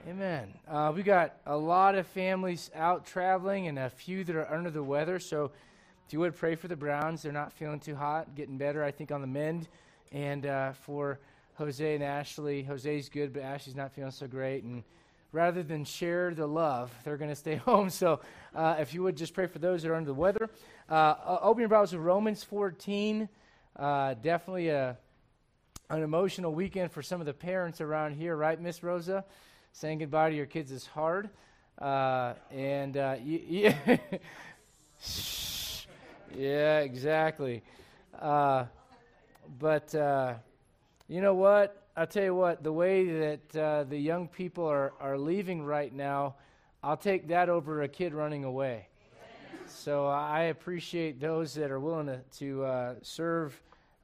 Amen. We got a lot of families out traveling and a few that are under the weather. So if you would pray for the Browns, they're not feeling too hot, getting better, I think, on the mend. And for Jose and Ashley, Jose's good, but Ashley's not feeling so great. And rather than share the love, they're going to stay home. So if you would just pray for those that are under the weather. Open your Bibles to Romans 14. Definitely an emotional weekend for some of the parents around here, right, Miss Rosa? Saying goodbye to your kids is hard. Yeah, exactly. But you know what? I'll tell you what, the way that the young people are leaving right now, I'll take that over a kid running away. So I appreciate those that are willing to serve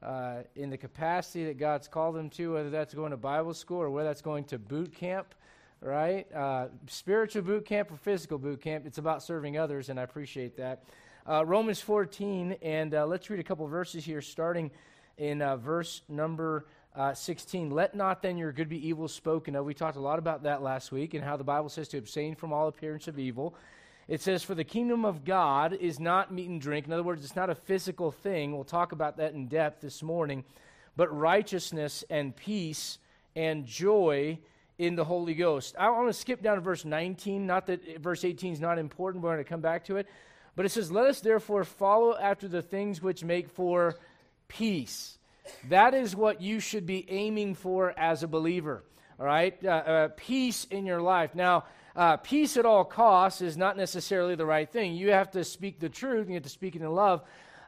in the capacity that God's called them to, whether that's going to Bible school or whether that's going to boot camp, right? Spiritual boot camp or physical boot camp, it's about serving others, and I appreciate that. Romans 14, and let's read a couple verses here, starting in verse number 16. Let not then your good be evil spoken of. We talked a lot about that last week and how the Bible says to abstain from all appearance of evil. It says, for the kingdom of God is not meat and drink. In other words, it's not a physical thing. We'll talk about that in depth this morning. But righteousness and peace and joy in the Holy Ghost. I want to skip down to verse 19. Not that verse 18 is not important. We're going to come back to it. But it says, let us therefore follow after the things which make for peace. That is what you should be aiming for as a believer. All right? Peace in your life. Now, peace at all costs is not necessarily the right thing. You have to speak the truth, and you have to speak it in love.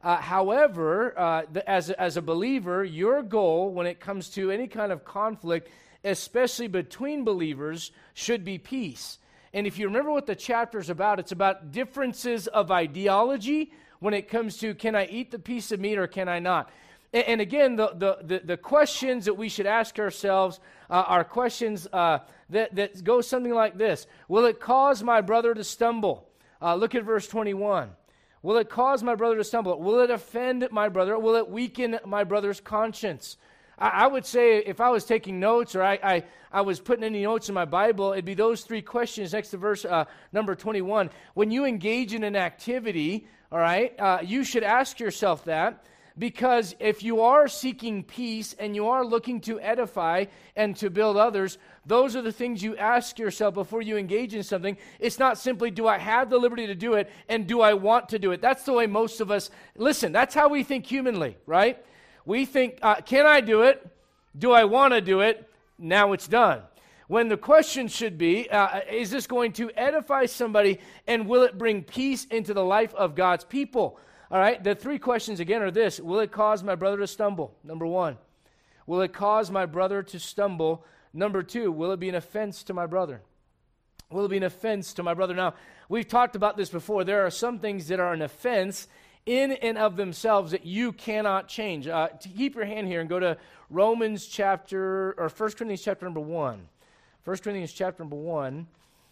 However, as a believer, your goal when it comes to any kind of conflict, especially between believers, should be peace. And if you remember what the chapter is about, it's about differences of ideology when it comes to, can I eat the piece of meat or can I not? And again, the questions that we should ask ourselves are questions that go something like this. Will it cause my brother to stumble? Look at verse 21. Will it cause my brother to stumble? Will it offend my brother? Will it weaken my brother's conscience? I would say if I was taking notes or I was putting any notes in my Bible, it'd be those three questions next to verse number 21. When you engage in an activity, all right, you should ask yourself that. Because if you are seeking peace and you are looking to edify and to build others, those are the things you ask yourself before you engage in something. It's not simply, do I have the liberty to do it, and do I want to do it? That's the way most of us, listen, that's how we think humanly, right? We think, can I do it? Do I want to do it? Now it's done. When the question should be, is this going to edify somebody, and will it bring peace into the life of God's people? All right, the three questions again are this. Will it cause my brother to stumble? Number one. Will it cause my brother to stumble? Number two, will it be an offense to my brother? Will it be an offense to my brother? Now, we've talked about this before. There are some things that are an offense in and of themselves that you cannot change. Keep your hand here and go to Romans chapter, or 1 Corinthians chapter number 1. 1 Corinthians chapter number 1.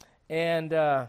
And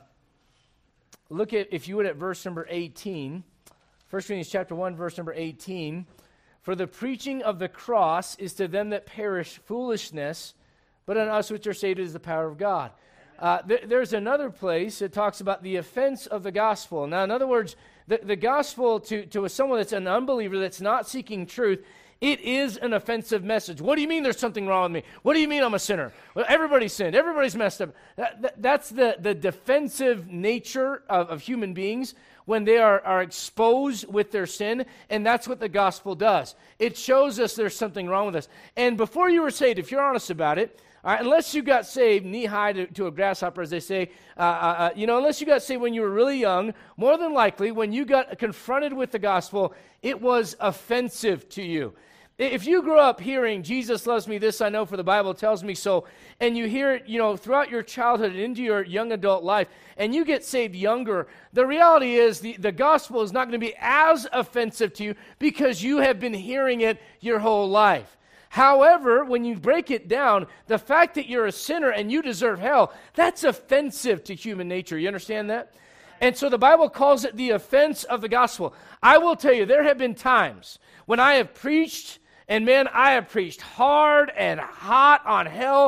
look at, if you would, at verse number 18. 1 Corinthians chapter 1, verse number 18. For the preaching of the cross is to them that perish foolishness, but on us which are saved is the power of God. There's another place that talks about the offense of the gospel. Now, in other words, the gospel to someone that's an unbeliever, that's not seeking truth, it is an offensive message. What do you mean there's something wrong with me? What do you mean I'm a sinner? Well, everybody's sinned. Everybody's messed up. That's the defensive nature of human beings when they are exposed with their sin, and that's what the gospel does. It shows us there's something wrong with us. And before you were saved, if you're honest about it, unless you got saved knee-high to a grasshopper, as they say, unless you got saved when you were really young, more than likely, when you got confronted with the gospel, it was offensive to you. If you grew up hearing, Jesus loves me, this I know for the Bible tells me so, and you hear it, throughout your childhood and into your young adult life, and you get saved younger, the reality is the gospel is not going to be as offensive to you because you have been hearing it your whole life. However, when you break it down, the fact that you're a sinner and you deserve hell, that's offensive to human nature. You understand that? And so the Bible calls it the offense of the gospel. I will tell you, there have been times when I have preached, and man, I have preached hard and hot on hell,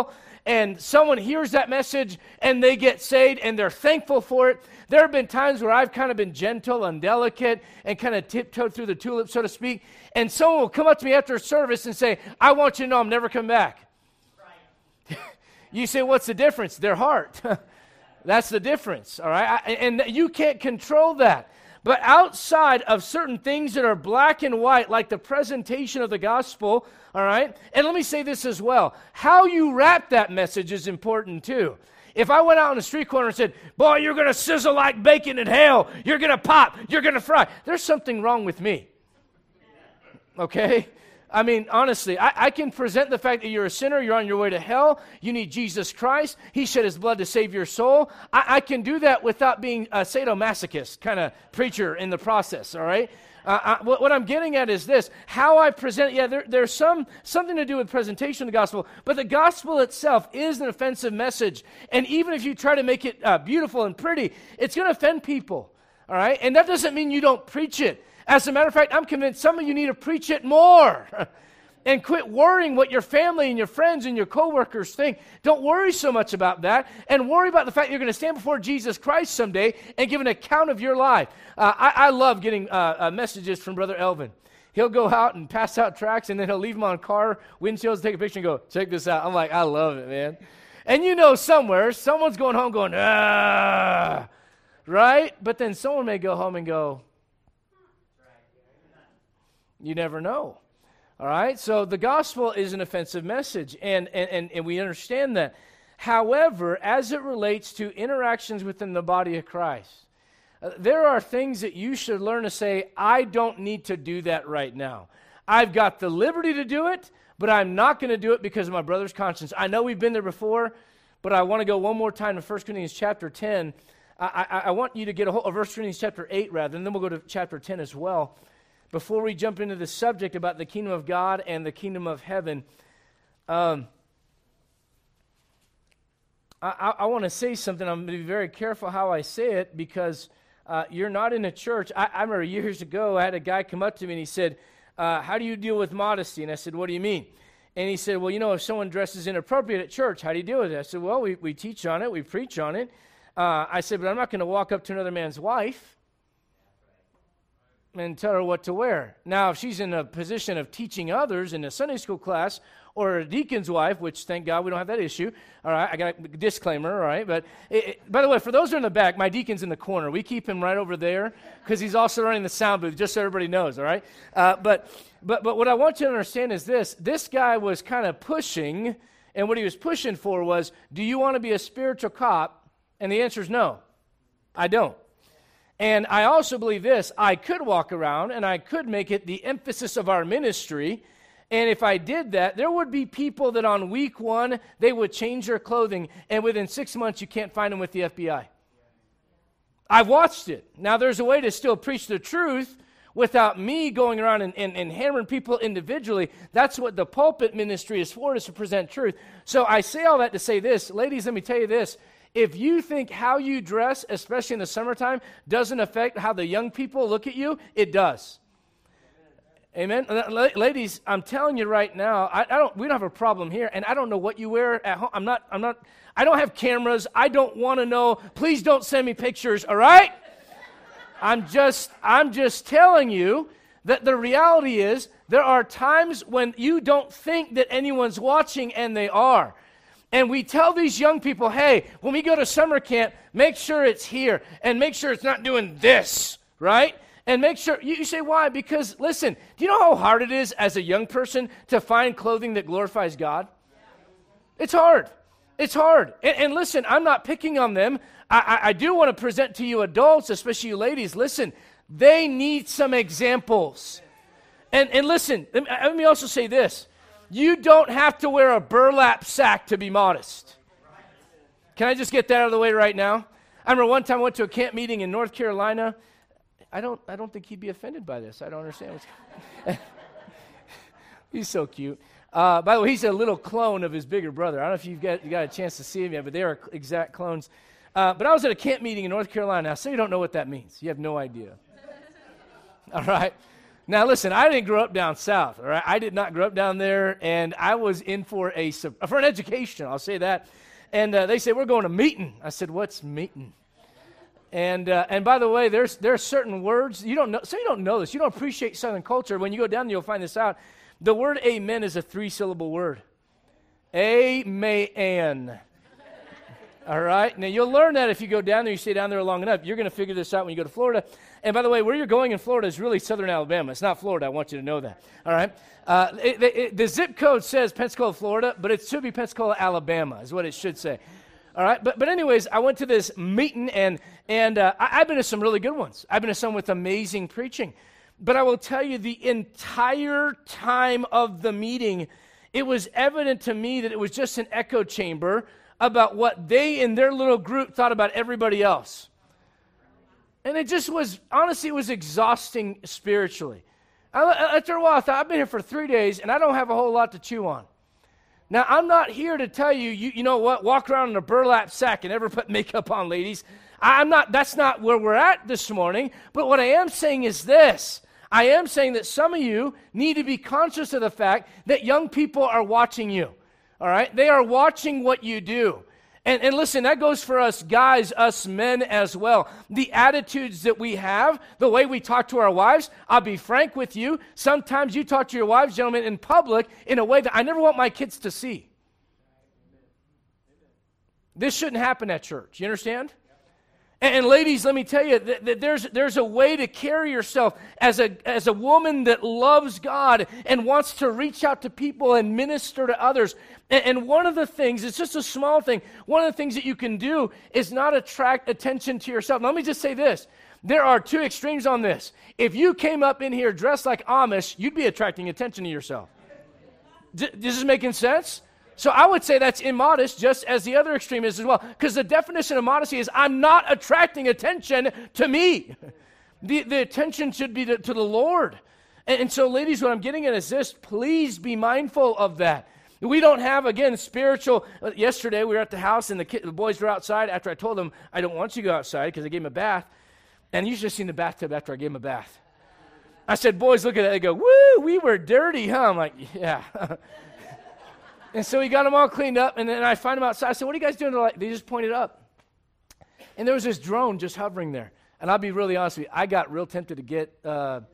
and someone hears that message and they get saved and they're thankful for it. There have been times where I've kind of been gentle and delicate and kind of tiptoed through the tulips, so to speak, and someone will come up to me after a service and say, I want you to know I'm never coming back. Right. You say, what's the difference? Their heart. That's the difference, all right? And you can't control that. But outside of certain things that are black and white, like the presentation of the gospel, all right? And let me say this as well. How you wrap that message is important too. If I went out on the street corner and said, boy, you're going to sizzle like bacon in hell, you're going to pop, you're going to fry, there's something wrong with me. Okay? I mean, honestly, I can present the fact that you're a sinner, you're on your way to hell, you need Jesus Christ, He shed His blood to save your soul. I can do that without being a sadomasochist kind of preacher in the process, all right? What I'm getting at is this, how I present, there's something to do with presentation of the gospel, but the gospel itself is an offensive message, and even if you try to make it beautiful and pretty, it's going to offend people, all right? And that doesn't mean you don't preach it. As a matter of fact, I'm convinced some of you need to preach it more and quit worrying what your family and your friends and your coworkers think. Don't worry so much about that, and worry about the fact you're going to stand before Jesus Christ someday and give an account of your life. I love getting messages from Brother Elvin. He'll go out and pass out tracts, and then he'll leave them on car windshields, take a picture, and go, check this out. I'm like, I love it, man. And you know somewhere, someone's going home going, right? But then someone may go home and go, you never know. All right? So the gospel is an offensive message, and we understand that. However, as it relates to interactions within the body of Christ, there are things that you should learn to say, I don't need to do that right now. I've got the liberty to do it, but I'm not going to do it because of my brother's conscience. I know we've been there before, but I want to go one more time to 1 Corinthians chapter 10. I want you to get a hold of 1 Corinthians chapter 8, rather, and then we'll go to chapter 10 as well. Before we jump into the subject about the kingdom of God and the kingdom of heaven, I want to say something. I'm going to be very careful how I say it because you're not in a church. I remember years ago, I had a guy come up to me and he said, how do you deal with modesty? And I said, what do you mean? And he said, well, you know, if someone dresses inappropriate at church, how do you deal with it? I said, well, we teach on it. We preach on it. I said, but I'm not going to walk up to another man's wife and tell her what to wear. Now, if she's in a position of teaching others in a Sunday school class or a deacon's wife, which thank God we don't have that issue, all right, I got a disclaimer, all right, but by the way, for those who are in the back, my deacon's in the corner. We keep him right over there because he's also running the sound booth, just so everybody knows, all right? But what I want you to understand is this guy was kind of pushing, and what he was pushing for was, do you want to be a spiritual cop? And the answer is no, I don't. And I also believe this, I could walk around and I could make it the emphasis of our ministry, and if I did that, there would be people that on week 1, they would change their clothing, and within 6 months you can't find them with the FBI. I've watched it. Now there's a way to still preach the truth without me going around and hammering people individually. That's what the pulpit ministry is for, is to present truth. So I say all that to say this, ladies, let me tell you this. If you think how you dress, especially in the summertime, doesn't affect how the young people look at you, it does. Amen. Ladies, I'm telling you right now, we don't have a problem here, and I don't know what you wear at home. I don't have cameras. I don't want to know. Please don't send me pictures, all right? I'm just telling you that the reality is there are times when you don't think that anyone's watching, and they are. And we tell these young people, hey, when we go to summer camp, make sure it's here and make sure it's not doing this, right? And make sure, you say, why? Because, listen, do you know how hard it is as a young person to find clothing that glorifies God? It's hard. It's hard. And listen, I'm not picking on them. I do want to present to you adults, especially you ladies, listen, they need some examples. And listen, let me also say this. You don't have to wear a burlap sack to be modest. Can I just get that out of the way right now? I remember one time I went to a camp meeting in North Carolina. I don't think he'd be offended by this. I don't understand what's going on. He's so cute. By the way, he's a little clone of his bigger brother. I don't know if you got a chance to see him yet, but they are exact clones. But I was at a camp meeting in North Carolina. Now, some of you don't know what that means. You have no idea. All right? Now, listen, I didn't grow up down south, all right? I did not grow up down there, and I was in for an education, I'll say that. And they said, we're going to meeting. I said, what's meeting? And by the way, there are certain words, you don't know, so you don't know this. You don't appreciate Southern culture. When you go down there, you'll find this out. The word amen is a 3-syllable word. Amen. All right? Now, you'll learn that if you go down there, you stay down there long enough. You're going to figure this out when you go to Florida. And by the way, where you're going in Florida is really southern Alabama. It's not Florida. I want you to know that. All right? The zip code says Pensacola, Florida, but it should be Pensacola, Alabama is what it should say. All right? But anyways, I went to this meeting, and I've been to some really good ones. I've been to some with amazing preaching. But I will tell you, the entire time of the meeting, it was evident to me that it was just an echo chamber about what they in their little group thought about everybody else. And it just was, honestly, it was exhausting spiritually. After a while, I thought, I've been here for 3 days, and I don't have a whole lot to chew on. Now, I'm not here to tell you, you know what, walk around in a burlap sack and never put makeup on, ladies. That's not where we're at this morning. But what I am saying is this. I am saying that some of you need to be conscious of the fact that young people are watching you. All right? They are watching what you do. And listen, that goes for us guys, us men as well. The attitudes that we have, the way we talk to our wives, I'll be frank with you. Sometimes you talk to your wives, gentlemen, in public in a way that I never want my kids to see. This shouldn't happen at church. You understand? And ladies, let me tell you that there's a way to carry yourself as a woman that loves God and wants to reach out to people and minister to others. And one of the things, it's just a small thing, one of the things that you can do is not attract attention to yourself. Now, let me just say this. There are two extremes on this. If you came up in here dressed like Amish, you'd be attracting attention to yourself. This is making sense? So I would say that's immodest, just as the other extreme is as well. Because the definition of modesty is I'm not attracting attention to me. The attention should be to the Lord. And so, ladies, what I'm getting at is this. Please be mindful of that. We don't have, again, spiritual. Yesterday, we were at the house, and the boys were outside after I told them, I don't want you to go outside because I gave them a bath. And you should have seen the bathtub after I gave them a bath. I said, boys, look at that. They go, woo, we were dirty, huh? I'm like, yeah. And so we got them all cleaned up, and then I find them outside. I said, what are you guys doing? They just pointed up. And there was this drone just hovering there. And I'll be really honest with you, I got real tempted to get, to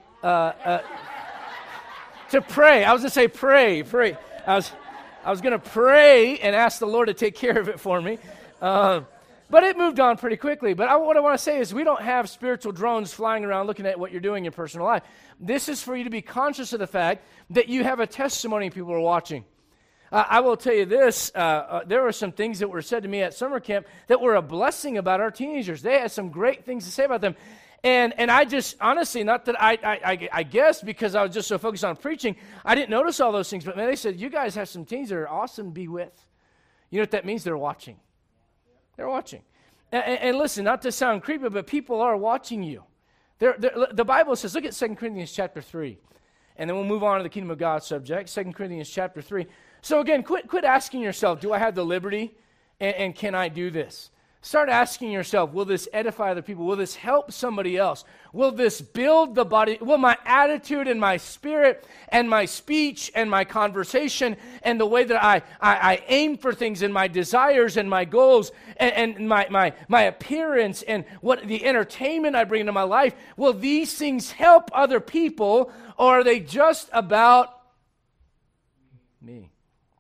pray. I was going to say pray. I was going to pray and ask the Lord to take care of it for me. But it moved on pretty quickly. But what I want to say is we don't have spiritual drones flying around looking at what you're doing in your personal life. This is for you to be conscious of the fact that you have a testimony people are watching. I will tell you this, there were some things that were said to me at summer camp that were a blessing about our teenagers. They had some great things to say about them. And I just, honestly, not that I guess because I was just so focused on preaching, I didn't notice all those things. But man, they said, you guys have some teens that are awesome to be with. You know what that means? They're watching. They're watching. And listen, not to sound creepy, but people are watching you. The Bible says, look at 2 Corinthians chapter 3. And then we'll move on to the kingdom of God subject, 2 Corinthians chapter 3. So again, quit asking yourself, do I have the liberty and can I do this? Start asking yourself, will this edify other people? Will this help somebody else? Will this build the body? Will my attitude and my spirit and my speech and my conversation and the way that I aim for things and my desires and my goals and my appearance and what the entertainment I bring into my life, will these things help other people, or are they just about me?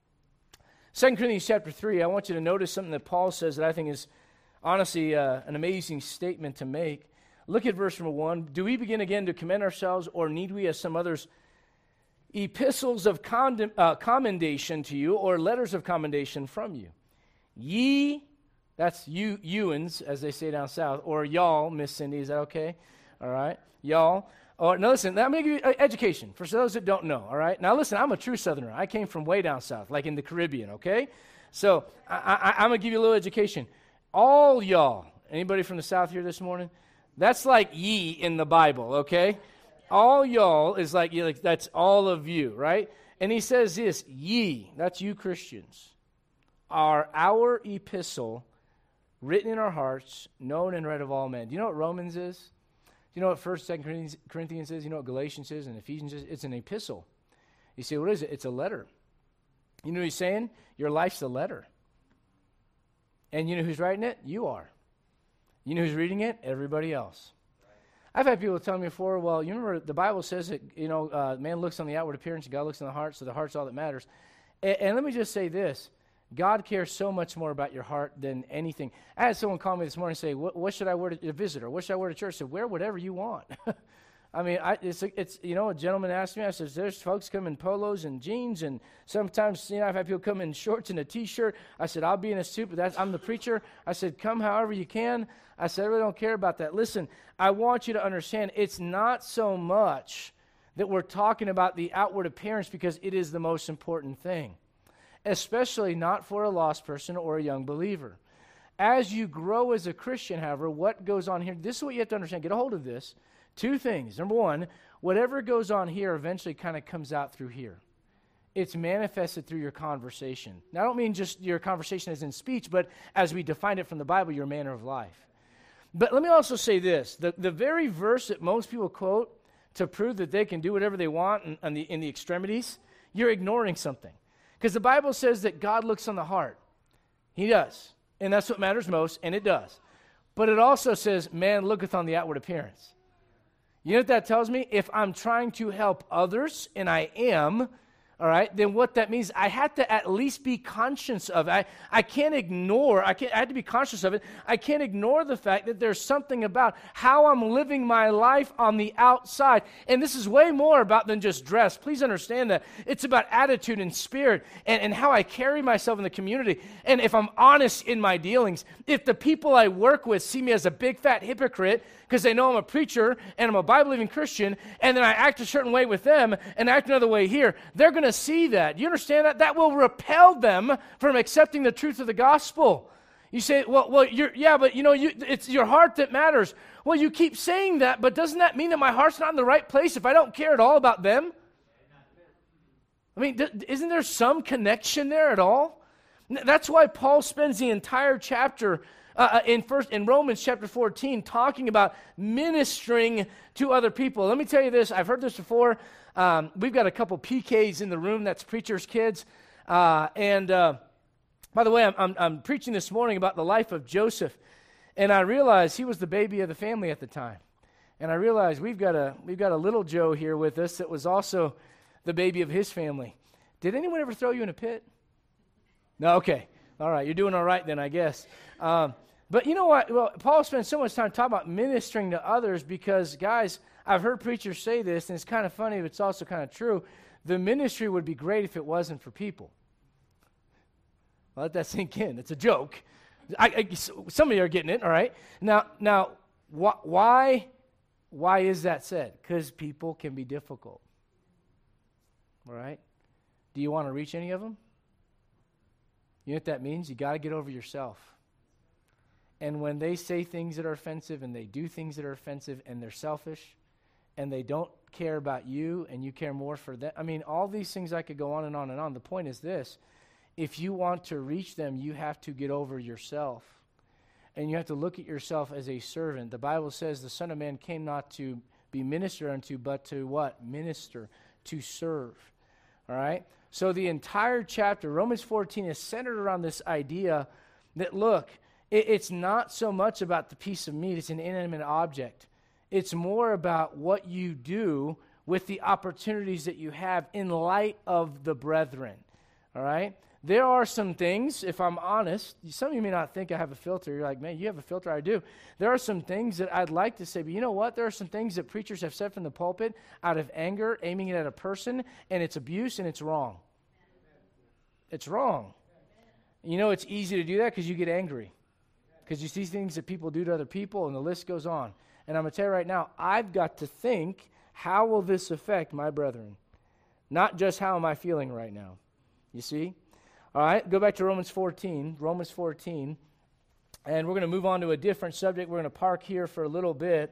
2 Corinthians chapter 3, I want you to notice something that Paul says that I think is honestly an amazing statement to make. Look at verse number 1. Do we begin again to commend ourselves, or need we, as some others, epistles of commendation to you, or letters of commendation from you? Ye, that's youans, as they say down south, or y'all, Miss Cindy, is that okay? All right, y'all. Or, now listen, I'm going to give you education for those that don't know, all right? Now listen, I'm a true Southerner. I came from way down south, like in the Caribbean, okay? So I'm going to give you a little education. All y'all, anybody from the south here this morning? That's like ye in the Bible, okay? All y'all is like that's all of you, right? And he says this, ye, that's you Christians, are our epistle written in our hearts, known and read of all men. Do you know what Romans is? You know what 1st, 2nd Corinthians is? You know what Galatians is and Ephesians is? It's an epistle. You say, what is it? It's a letter. You know what he's saying? Your life's a letter. And you know who's writing it? You are. You know who's reading it? Everybody else. I've had people tell me before, well, you remember the Bible says that, man looks on the outward appearance and God looks on the heart, so the heart's all that matters. And let me just say this. God cares so much more about your heart than anything. I had someone call me this morning and say, what should I wear to a visitor? What should I wear to church? I said, wear whatever you want. I mean, it's a gentleman asked me, I said, there's folks come in polos and jeans, and sometimes, I've had people come in shorts and a T-shirt. I said, I'll be in a suit, but I'm the preacher. I said, come however you can. I said, I really don't care about that. Listen, I want you to understand, it's not so much that we're talking about the outward appearance because it is the most important thing, especially not for a lost person or a young believer. As you grow as a Christian, however, what goes on here, this is what you have to understand. Get a hold of this. 2 things. Number 1, whatever goes on here eventually kind of comes out through here. It's manifested through your conversation. Now, I don't mean just your conversation as in speech, but as we define it from the Bible, your manner of life. But let me also say this. The very verse that most people quote to prove that they can do whatever they want in the extremities, you're ignoring something. Because the Bible says that God looks on the heart. He does. And that's what matters most, and it does. But it also says, man looketh on the outward appearance. You know what that tells me? If I'm trying to help others, and I am, all right, then what that means, I have to at least be conscious of it. I can't ignore, I have to be conscious of it. I can't ignore the fact that there's something about how I'm living my life on the outside. And this is way more about than just dress. Please understand that. It's about attitude and spirit and how I carry myself in the community. And if I'm honest in my dealings, if the people I work with see me as a big fat hypocrite because they know I'm a preacher and I'm a Bible-believing Christian, and then I act a certain way with them and act another way here, they're going to see that. You understand that? That will repel them from accepting the truth of the gospel. You say, it's your heart that matters. Well, you keep saying that, but doesn't that mean that my heart's not in the right place if I don't care at all about them? I mean, isn't there some connection there at all? That's why Paul spends the entire chapter in Romans chapter 14 talking about ministering to other people. Let me tell you this. I've heard this before. We've got a couple PKs in the room. That's preachers' kids. By the way, I'm preaching this morning about the life of Joseph, and I realized he was the baby of the family at the time. And I realized we've got a little Joe here with us that was also the baby of his family. Did anyone ever throw you in a pit? No, okay. All right, you're doing all right then, I guess. But you know what? Well, Paul spends so much time talking about ministering to others because, guys, I've heard preachers say this, and it's kind of funny, but it's also kind of true. The ministry would be great if it wasn't for people. Well, let that sink in. It's a joke. Some of you are getting it, all right? Now, why is that said? Because people can be difficult, all right? Do you want to reach any of them? You know what that means? You got to get over yourself. And when they say things that are offensive and they do things that are offensive and they're selfish and they don't care about you and you care more for them, I mean, all these things I could go on and on and on. The point is this. If you want to reach them, you have to get over yourself. And you have to look at yourself as a servant. The Bible says the Son of Man came not to be ministered unto, but to what? Minister, to serve. All right? So the entire chapter, Romans 14, is centered around this idea that, look, it's not so much about the piece of meat, it's an inanimate object. It's more about what you do with the opportunities that you have in light of the brethren. All right? There are some things, if I'm honest, some of you may not think I have a filter. You're like, man, you have a filter. I do. There are some things that I'd like to say, but you know what? There are some things that preachers have said from the pulpit out of anger, aiming it at a person, and it's abuse, and it's wrong. It's wrong. You know it's easy to do that because you get angry. Because you see things that people do to other people, and the list goes on. And I'm going to tell you right now, I've got to think, how will this affect my brethren? Not just how am I feeling right now. You see? All right, go back to Romans 14, and we're going to move on to a different subject. We're going to park here for a little bit.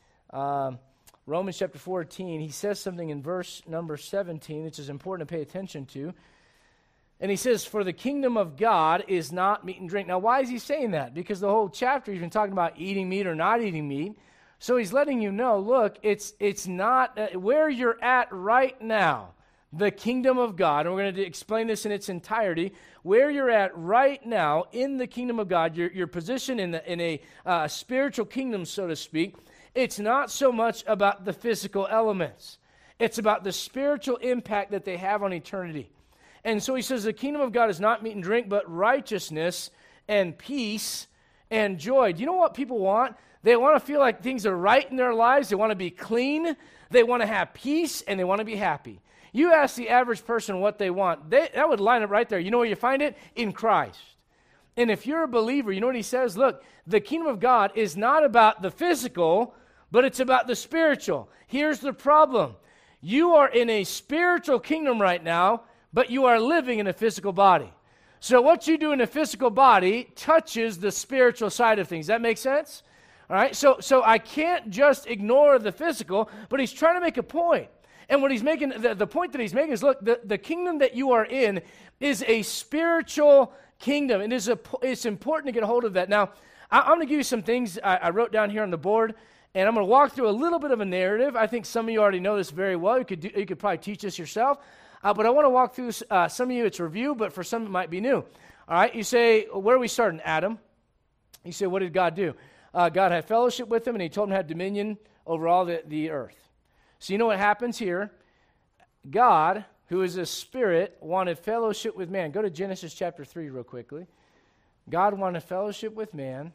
Romans chapter 14, he says something in verse number 17, which is important to pay attention to. And he says, for the kingdom of God is not meat and drink. Now, why is he saying that? Because the whole chapter he's been talking about eating meat or not eating meat. So he's letting you know, look, it's not where you're at right now, the kingdom of God, and we're going to explain this in its entirety, where you're at right now in the kingdom of God, your position in a spiritual kingdom, so to speak, it's not so much about the physical elements. It's about the spiritual impact that they have on eternity. And so he says the kingdom of God is not meat and drink, but righteousness and peace and joy. Do you know what people want? They want to feel like things are right in their lives. They want to be clean. They want to have peace, and they want to be happy. You ask the average person what they want, that would line up right there. You know where you find it? In Christ. And if you're a believer, you know what he says? Look, the kingdom of God is not about the physical, but it's about the spiritual. Here's the problem. You are in a spiritual kingdom right now, but you are living in a physical body. So what you do in a physical body touches the spiritual side of things. That make sense? All right, so I can't just ignore the physical, but he's trying to make a point. And what he's making, the point that he's making is, look, the kingdom that you are in is a spiritual kingdom. And it's important to get a hold of that. Now, I'm going to give you some things I wrote down here on the board, and I'm going to walk through a little bit of a narrative. I think some of you already know this very well. You could probably teach this yourself. But I want to walk through some of you, it's review, but for some it might be new. All right, you say, where are we starting? Adam. You say, what did God do? God had fellowship with him, and he told him to have dominion over all the earth. So you know what happens here? God, who is a spirit, wanted fellowship with man. Go to Genesis chapter 3 real quickly. God wanted fellowship with man,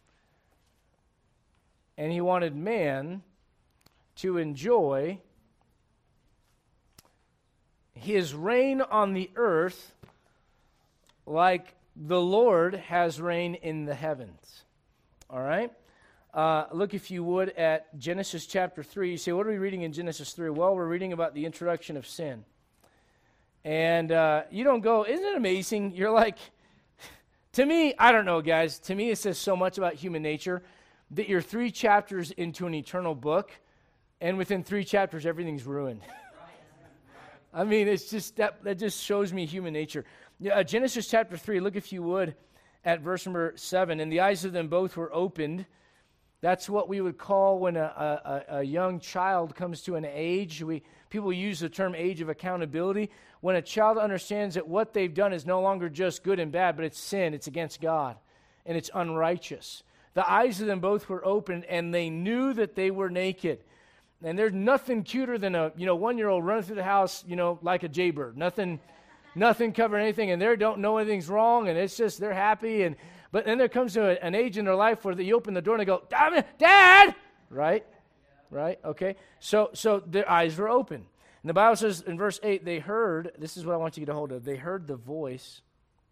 and he wanted man to enjoy his reign on the earth like the Lord has reign in the heavens. All right? Look, if you would, at Genesis chapter 3. You say, what are we reading in Genesis 3? Well, we're reading about the introduction of sin. And you don't go, isn't it amazing? You're like, to me, I don't know, guys. To me, it says so much about human nature that you're 3 chapters into an eternal book, and within 3 chapters, everything's ruined. I mean, it's just that just shows me human nature. Genesis chapter 3, look, if you would, at verse number 7. And the eyes of them both were opened. That's what we would call when a young child comes to an age. People use the term age of accountability. When a child understands that what they've done is no longer just good and bad, but it's sin, it's against God, and it's unrighteous. The eyes of them both were opened, and they knew that they were naked. And there's nothing cuter than a 1-year-old running through the house, like a jaybird. Nothing covering anything, and they don't know anything's wrong, and it's just they're happy. But then there comes to an age in their life where you open the door and they go, Dad! Right? Right? Okay. So their eyes were open. And the Bible says in verse 8, they heard, this is what I want you to get a hold of, they heard the voice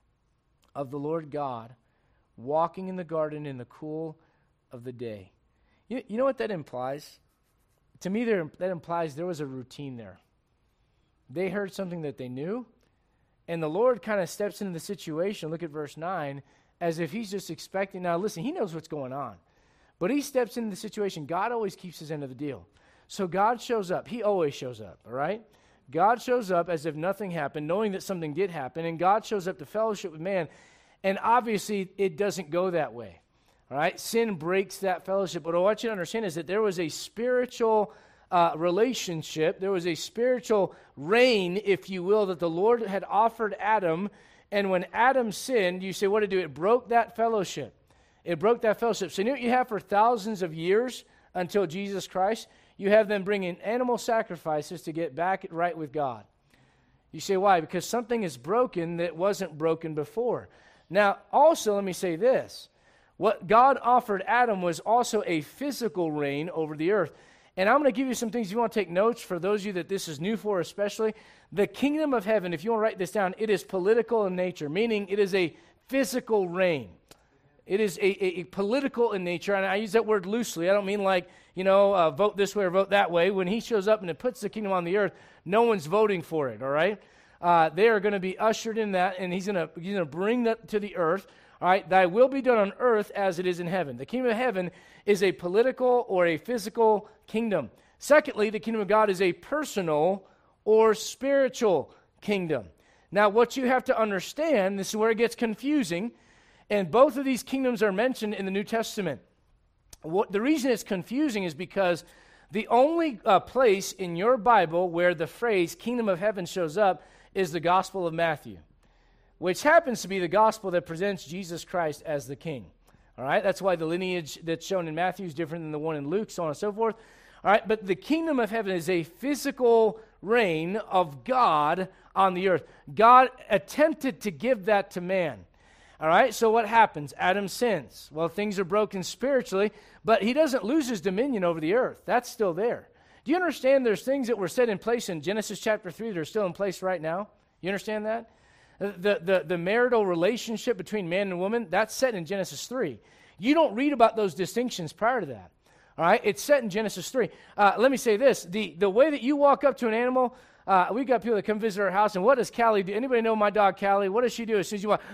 of the Lord God walking in the garden in the cool of the day. You know what that implies? To me, that implies there was a routine there. They heard something that they knew, and the Lord kind of steps into the situation, look at verse 9, as if he's just expecting. Now listen, he knows what's going on, but he steps into the situation. God always keeps his end of the deal. So God shows up. He always shows up, all right? God shows up as if nothing happened, knowing that something did happen, and God shows up to fellowship with man, and obviously it doesn't go that way. All right, sin breaks that fellowship. But what I want you to understand is that there was a spiritual relationship. There was a spiritual reign, if you will, that the Lord had offered Adam. And when Adam sinned, you say, what did it do? It broke that fellowship. It broke that fellowship. So you know what you have for thousands of years until Jesus Christ? You have them bringing animal sacrifices to get back right with God. You say, why? Because something is broken that wasn't broken before. Now, also, let me say this. What God offered Adam was also a physical reign over the earth. And I'm going to give you some things you want to take notes for those of you that this is new for especially. The kingdom of heaven, if you want to write this down, it is political in nature, meaning it is a physical reign. It is a political in nature, and I use that word loosely. I don't mean like, vote this way or vote that way. When he shows up and it puts the kingdom on the earth, no one's voting for it, all right? They are going to be ushered in that, and he's going to bring that to the earth. All right, thy will be done on earth as it is in heaven. The kingdom of heaven is a political or a physical kingdom. Secondly, the kingdom of God is a personal or spiritual kingdom. Now, what you have to understand, this is where it gets confusing, and both of these kingdoms are mentioned in the New Testament. The reason it's confusing is because the only place in your Bible where the phrase kingdom of heaven shows up is the Gospel of Matthew, which happens to be the gospel that presents Jesus Christ as the king. All right, that's why the lineage that's shown in Matthew is different than the one in Luke, so on and so forth. All right, but the kingdom of heaven is a physical reign of God on the earth. God attempted to give that to man. All right, so what happens? Adam sins. Well, things are broken spiritually, but he doesn't lose his dominion over the earth. That's still there. Do you understand there's things that were set in place in Genesis chapter 3 that are still in place right now? You understand that? The marital relationship between man and woman, that's set in Genesis 3. You don't read about those distinctions prior to that. All right, it's set in Genesis 3. Let me say this. The way that you walk up to an animal, we've got people that come visit our house, and what does Callie do? Anybody know my dog Callie? What does she do as soon as you walk?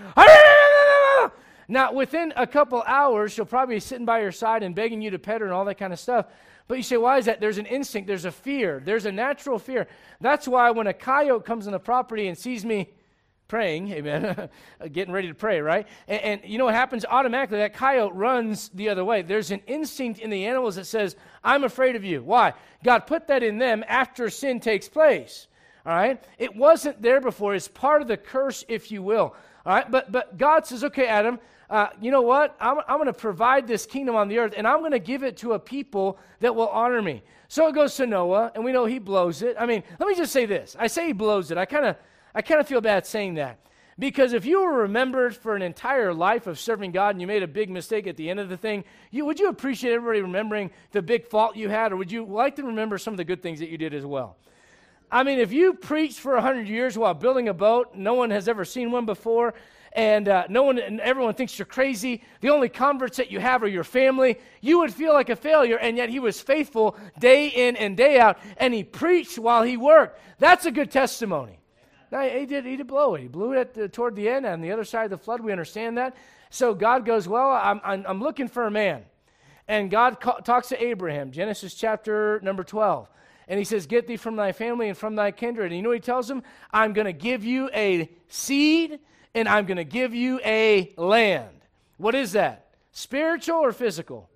Now, within a couple hours, she'll probably be sitting by your side and begging you to pet her and all that kind of stuff. But you say, why is that? There's an instinct. There's a fear. There's a natural fear. That's why when a coyote comes on the property and sees me praying, amen, getting ready to pray, right? And you know what happens? Automatically, that coyote runs the other way. There's an instinct in the animals that says, I'm afraid of you. Why? God put that in them after sin takes place, all right? It wasn't there before. It's part of the curse, if you will, all right? But God says, okay, Adam, you know what? I'm going to provide this kingdom on the earth, and I'm going to give it to a people that will honor me. So it goes to Noah, and we know he blows it. I mean, let me just say this. I say he blows it. I kind of feel bad saying that. Because if you were remembered for an entire life of serving God and you made a big mistake at the end of the thing, would you appreciate everybody remembering the big fault you had, or would you like to remember some of the good things that you did as well? I mean, if you preached for 100 years while building a boat, no one has ever seen one before, and everyone thinks you're crazy, the only converts that you have are your family, you would feel like a failure, and yet he was faithful day in and day out, and he preached while he worked. That's a good testimony. Now, he did blow it. He blew it toward the end on the other side of the flood. We understand that. So God goes, well, I'm looking for a man. And God talks to Abraham, Genesis chapter number 12. And he says, get thee from thy family and from thy kindred. And you know what he tells him? I'm going to give you a seed, and I'm going to give you a land. What is that? Spiritual or physical?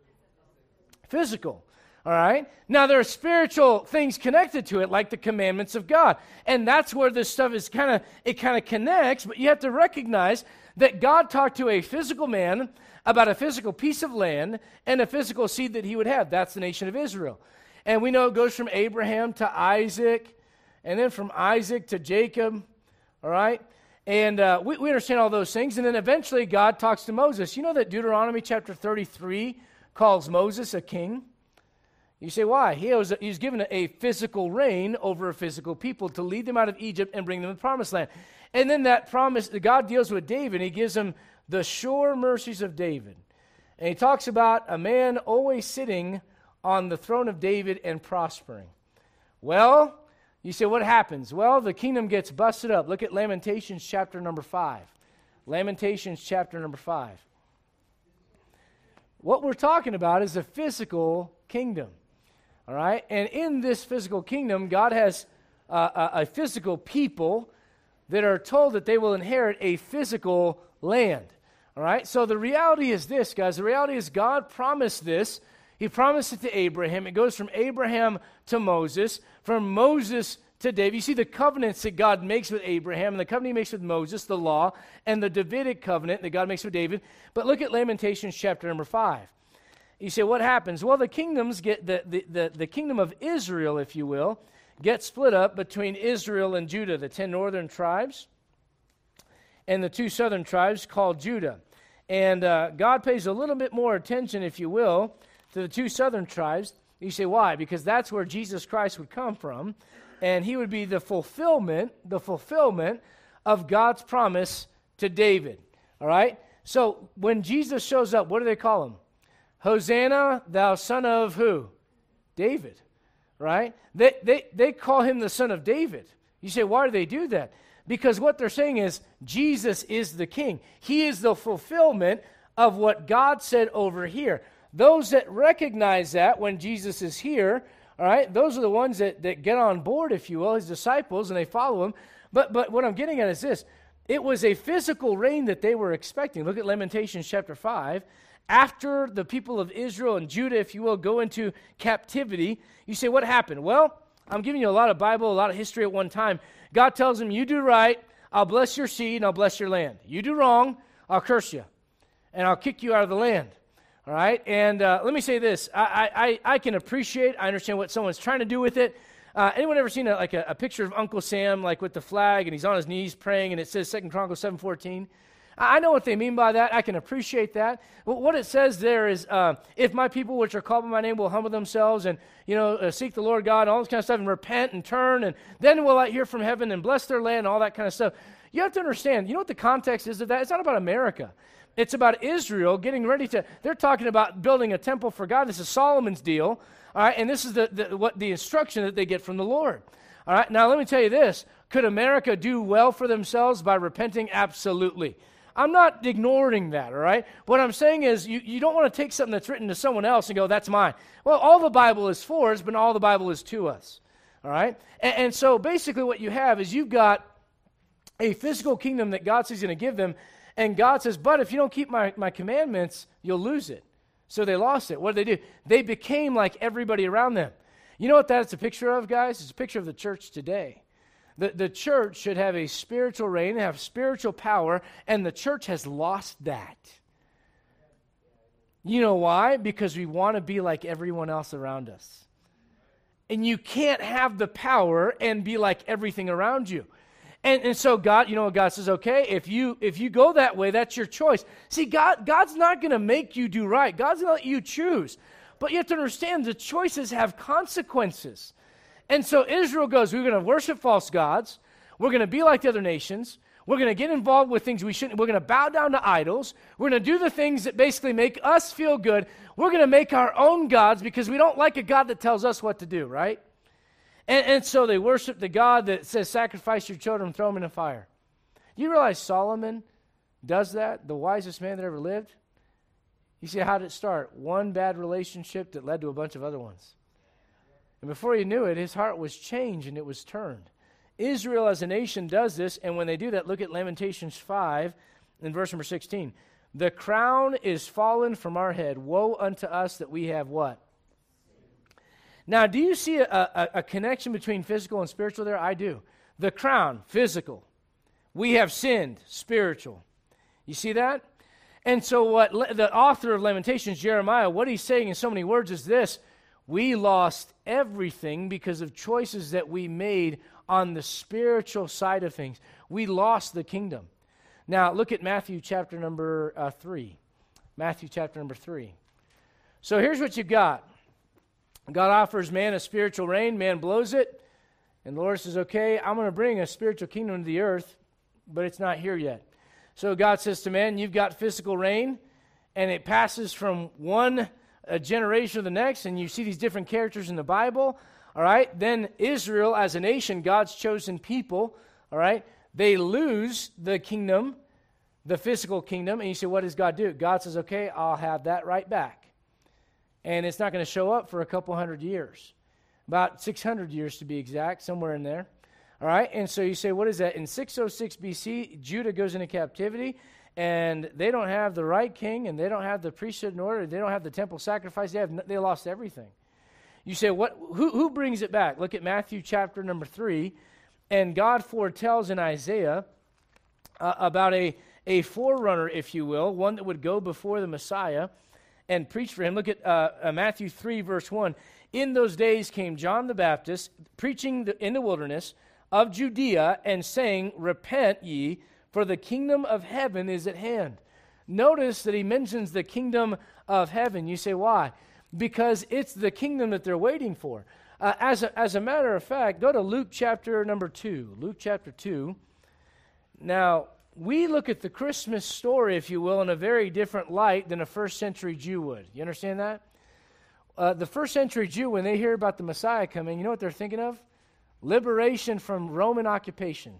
Physical. All right? Now, there are spiritual things connected to it, like the commandments of God. And that's where this stuff is kind of connects, but you have to recognize that God talked to a physical man about a physical piece of land and a physical seed that he would have. That's the nation of Israel. And we know it goes from Abraham to Isaac, and then from Isaac to Jacob, all right? And we understand all those things. And then eventually God talks to Moses. You know that Deuteronomy chapter 33 calls Moses a king? You say, why? He was given a physical reign over a physical people to lead them out of Egypt and bring them to the promised land. And then that promise, God deals with David. He gives him the sure mercies of David. And he talks about a man always sitting on the throne of David and prospering. Well, you say, what happens? Well, the kingdom gets busted up. Look at Lamentations chapter number 5. Lamentations chapter number 5. What we're talking about is a physical kingdom. All right? And in this physical kingdom, God has a physical people that are told that they will inherit a physical land. All right? So the reality is this, guys. The reality is God promised this. He promised it to Abraham. It goes from Abraham to Moses, from Moses to David. You see the covenants that God makes with Abraham and the covenant he makes with Moses, the law, and the Davidic covenant that God makes with David. But look at Lamentations chapter number 5. You say, what happens? Well, the kingdoms get the kingdom of Israel, if you will, gets split up between Israel and Judah, the 10 northern tribes, and the 2 southern tribes called Judah. And God pays a little bit more attention, if you will, to the 2 southern tribes. You say, why? Because that's where Jesus Christ would come from, and he would be the fulfillment of God's promise to David. All right? So when Jesus shows up, what do they call him? Hosanna, thou son of who? David, right? They call him the son of David. You say, why do they do that? Because what they're saying is Jesus is the king. He is the fulfillment of what God said over here. Those that recognize that when Jesus is here, all right, those are the ones that get on board, if you will, his disciples, and they follow him. But what I'm getting at is this. It was a physical rain that they were expecting. Look at Lamentations chapter 5. After the people of Israel and Judah, if you will, go into captivity, you say, what happened? Well, I'm giving you a lot of Bible, a lot of history at one time. God tells them, you do right, I'll bless your seed and I'll bless your land. You do wrong, I'll curse you, and I'll kick you out of the land. All right? And let me say this. I can appreciate, I understand what someone's trying to do with it. Anyone ever seen a picture of Uncle Sam, like with the flag, and he's on his knees praying, and it says 2 Chronicles 7:14? I know what they mean by that. I can appreciate that. Well, what it says there is, if my people which are called by my name will humble themselves and, seek the Lord God and all this kind of stuff and repent and turn, and then will I hear from heaven and bless their land and all that kind of stuff. You have to understand, you know what the context is of that? It's not about America. It's about Israel getting ready they're talking about building a temple for God. This is Solomon's deal, all right, and this is the instruction that they get from the Lord. All right, now let me tell you this. Could America do well for themselves by repenting? Absolutely. I'm not ignoring that, all right? What I'm saying is you don't want to take something that's written to someone else and go, that's mine. Well, all the Bible is for us, but all the Bible is to us, all right? And so basically what you have is you've got a physical kingdom that God says He's going to give them, and God says, but if you don't keep my commandments, you'll lose it. So they lost it. What did they do? They became like everybody around them. You know what that's a picture of, guys? It's a picture of the church today. The church should have a spiritual reign, have spiritual power, and the church has lost that. You know why? Because we want to be like everyone else around us. And you can't have the power and be like everything around you. And so God, you know what God says, okay, if you go that way, that's your choice. See, God's not going to make you do right. God's going to let you choose. But you have to understand the choices have consequences. And so Israel goes, we're going to worship false gods. We're going to be like the other nations. We're going to get involved with things we shouldn't. We're going to bow down to idols. We're going to do the things that basically make us feel good. We're going to make our own gods because we don't like a God that tells us what to do, right? And so they worship the God that says, sacrifice your children and throw them in a fire. You realize Solomon does that, the wisest man that ever lived? You see, how did it start? One bad relationship that led to a bunch of other ones. And before you knew it, his heart was changed and it was turned. Israel as a nation does this, and when they do that, look at Lamentations 5 in verse number 16. The crown is fallen from our head. Woe unto us that we have what? Now, do you see a connection between physical and spiritual there? I do. The crown, physical. We have sinned, spiritual. You see that? And so what the author of Lamentations, Jeremiah, what he's saying in so many words is this: we lost everything because of choices that we made on the spiritual side of things. We lost the kingdom. Now, look at Matthew chapter number 3. Matthew chapter number 3. So here's what you got. God offers man a spiritual reign. Man blows it. And the Lord says, okay, I'm going to bring a spiritual kingdom to the earth, but it's not here yet. So God says to man, you've got physical reign, and it passes from one generation to the next, and you see these different characters in the Bible, all right? Then Israel as a nation, God's chosen people, all right? They lose the kingdom, the physical kingdom, and you say, what does God do? God says, okay, I'll have that right back. And it's not going to show up for a couple hundred years, about 600 years to be exact, somewhere in there. All right, and so you say, what is that? In 606 BC, Judah goes into captivity, and they don't have the right king, and they don't have the priesthood in order, they don't have the temple sacrifice, they lost everything. You say, what? Who brings it back? Look at Matthew chapter number 3, and God foretells in Isaiah about a forerunner, if you will, one that would go before the Messiah and preach for him. Look at Matthew 3, verse 1. In those days came John the Baptist, preaching in the wilderness of Judea, and saying, repent ye, for the kingdom of heaven is at hand. Notice that he mentions the kingdom of heaven. You say, why? Because it's the kingdom that they're waiting for. As a matter of fact, go to Luke chapter number 2. Luke chapter 2. Now, we look at the Christmas story, if you will, in a very different light than a first century Jew would. You understand that? The first century Jew, when they hear about the Messiah coming, you know what they're thinking of? Liberation from Roman occupation.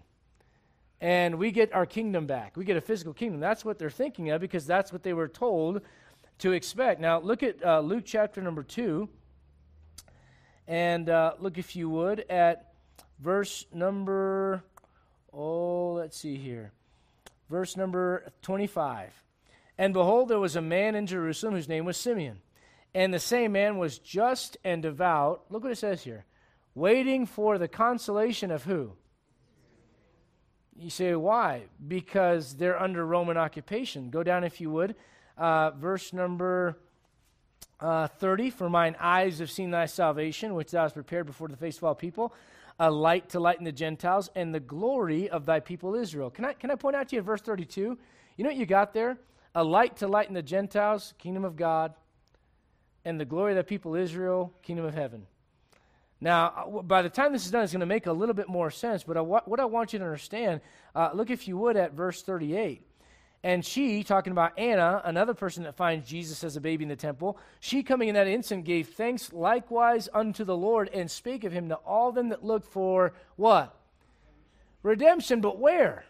And we get our kingdom back. We get a physical kingdom. That's what they're thinking of, because that's what they were told to expect. Now, look at Luke chapter number 2. And look, if you would, at verse number, let's see here. verse number 25. And behold, there was a man in Jerusalem whose name was Simeon. And the same man was just and devout. Look what it says here. Waiting for the consolation of who? You say, why? Because they're under Roman occupation. Go down, if you would. Verse number 30. For mine eyes have seen thy salvation, which thou hast prepared before the face of all people, a light to lighten the Gentiles, and the glory of thy people Israel. Can I point out to you verse 32? You know what you got there? A light to lighten the Gentiles, kingdom of God, and the glory of the people Israel, kingdom of heaven. Now, by the time this is done, it's going to make a little bit more sense, but what I want you to understand, look if you would at verse 38. And she, talking about Anna, another person that finds Jesus as a baby in the temple, she coming in that instant gave thanks likewise unto the Lord and spake of him to all them that looked for what? Redemption, but where?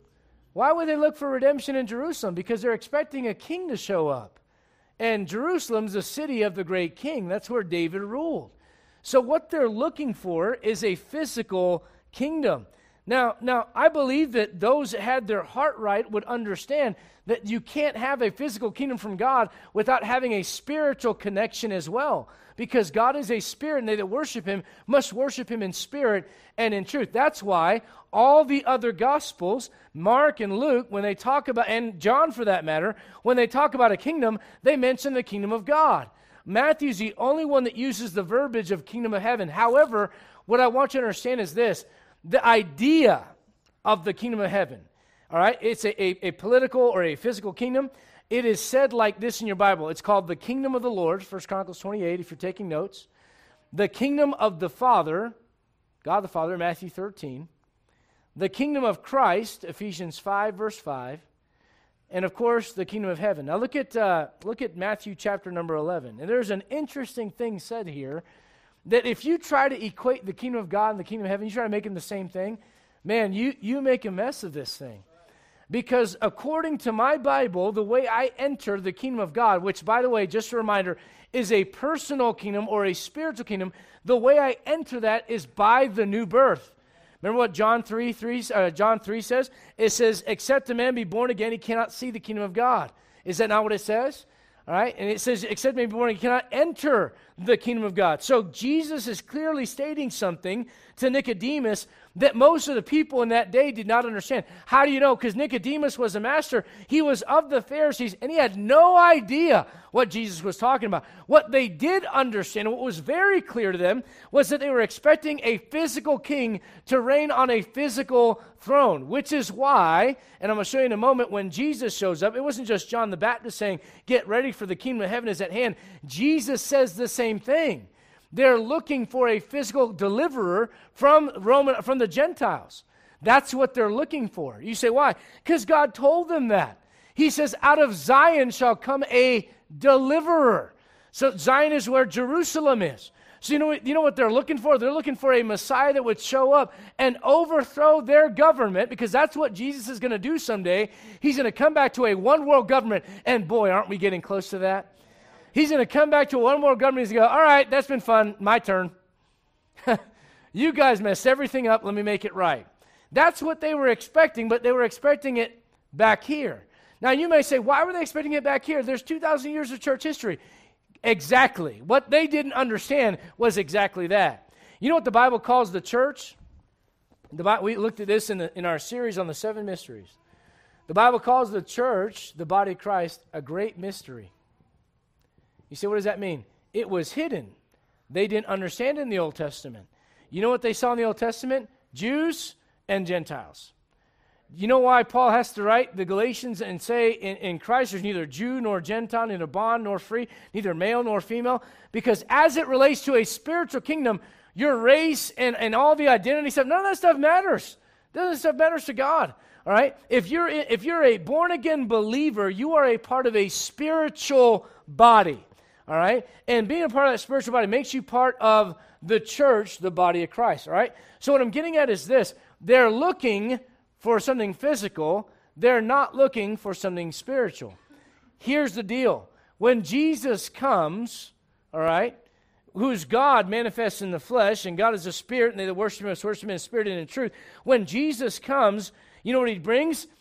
Why would they look for redemption in Jerusalem? Because they're expecting a king to show up. And Jerusalem's the city of the great king. That's where David ruled. So what they're looking for is a physical kingdom. Now, I believe that those that had their heart right would understand that you can't have a physical kingdom from God without having a spiritual connection as well. Because God is a spirit, and they that worship him must worship him in spirit and in truth. That's why all the other Gospels, Mark and Luke, when they talk about, and John for that matter, when they talk about a kingdom, they mention the kingdom of God. Matthew's the only one that uses the verbiage of kingdom of heaven. However, what I want you to understand is this. The idea of the kingdom of heaven, all right, it's a political or a physical kingdom. It is said like this in your Bible. It's called the kingdom of the Lord, 1 Chronicles 28, if you're taking notes. The kingdom of the Father, God the Father, Matthew 13. The kingdom of Christ, Ephesians 5, verse 5. And, of course, the kingdom of heaven. Now, look at Matthew chapter number 11. And there's an interesting thing said here, that if you try to equate the kingdom of God and the kingdom of heaven, you try to make them the same thing, man, you make a mess of this thing. Because according to my Bible, the way I enter the kingdom of God, which, by the way, just a reminder, is a personal kingdom or a spiritual kingdom, the way I enter that is by the new birth. Remember what John 3 says? It says, except a man be born again, he cannot see the kingdom of God. Is that not what it says? All right, and it says, except man be born again, he cannot enter the kingdom of God. So Jesus is clearly stating something to Nicodemus that most of the people in that day did not understand. How do you know? Because Nicodemus was a master. He was of the Pharisees, and he had no idea what Jesus was talking about. What they did understand, what was very clear to them, was that they were expecting a physical king to reign on a physical throne, which is why, and I'm going to show you in a moment, when Jesus shows up, it wasn't just John the Baptist saying, get ready for the kingdom of heaven is at hand. Jesus says the same thing. They're looking for a physical deliverer from the Gentiles. That's what they're looking for. You say, why? Because God told them that. He says, out of Zion shall come a deliverer. So Zion is where Jerusalem is. So you know what they're looking for? They're looking for a Messiah that would show up and overthrow their government, because that's what Jesus is going to do someday. He's going to come back to a one-world government, and boy, aren't we getting close to that? He's going to come back to a one-world government. He's going to go, all right, that's been fun. My turn. You guys messed everything up. Let me make it right. That's what they were expecting, but they were expecting it back here. Now, you may say, why were they expecting it back here? There's 2,000 years of church history. Exactly. What they didn't understand was exactly that. You know what the Bible calls the church? We looked at this in our series on the 7 mysteries. The Bible calls the church, the body of Christ, a great mystery. You say, what does that mean? It was hidden. They didn't understand it in the Old Testament. You know what they saw in the Old Testament? Jews and Gentiles. You know why Paul has to write the Galatians and say in Christ there's neither Jew nor Gentile, neither bond nor free, neither male nor female? Because as it relates to a spiritual kingdom, your race and all the identity stuff, none of that stuff matters. None of that stuff matters to God. All right? If you're a born-again believer, you are a part of a spiritual body. All right? And being a part of that spiritual body makes you part of the church, the body of Christ. All right? So what I'm getting at is this. They're looking for something physical. They're not looking for something spiritual. Here's the deal. When Jesus comes, all right, who's God manifests in the flesh, and God is a spirit, and they that worship him must worship him in spirit and in truth. When Jesus comes, you know what he brings?